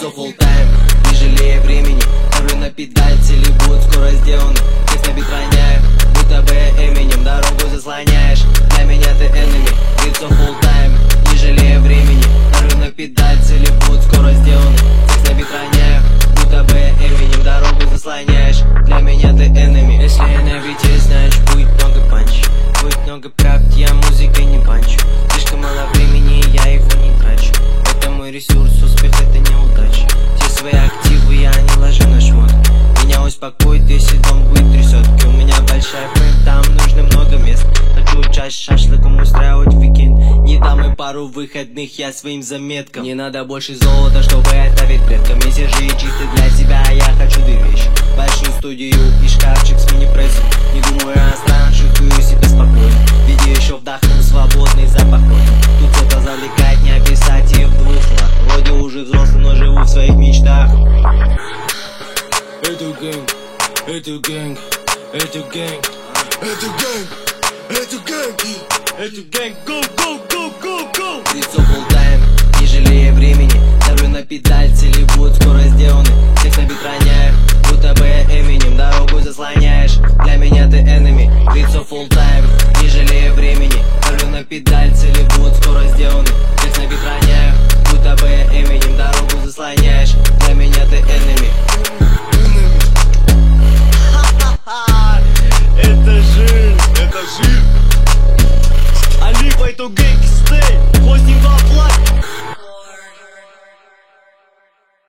Лицо full time, не жалея времени. Ставлю на педаль, цели будут скоро сделаны. Текст на бит роняю, будто бы Эминем. Дорогу заслоняешь, для меня ты enemy. Лицо full time, не жалея времени. Ставлю на педаль, цели будут скоро сделаны. Текст на бит роняю, будто бы Эминем. Дорогу заслоняешь, для меня ты enemy. Если я на бите, значит будет много панч. Будет много правд, я музыкой не панчу. Слишком мало времени, я его не трачу. Это мой ресурс, успех это неудача. Все свои активы я не ложу на шмот. Меня успокоит, если дом будет трясетки. У меня большая фэм, там нужно много мест. Хочу часть шашлыком устраивать уикенд. Не дам им пару выходных, я своим заметкам. Не надо больше золота, чтобы оставить предкам. Если же чисто для себя, я хочу две вещи: большую студию и шкафчик с мини-прессом. Не думаю о странах, чувствую себя спокойно. Видя еще вдохнул свободный запах кофе. Тут кто-то завлекает, не описать и в двух словах. Вроде уже взрослый, но живу в своих мечтах. Эту гэнг, эту гэнг, эту гэнг, эту гэнг, эту гэнг, эту гэнг, go, go, go, go, go. Лицо full time, не жалея времени. Ставлю на педаль, цели будут скоро сделаны. Текст на бит роняю, будто бы Эминем. Дорогу заслоняешь, для меня ты enemy. Лицо full time, не жалея времени. Ставлю на педаль, цели будут скоро сделаны.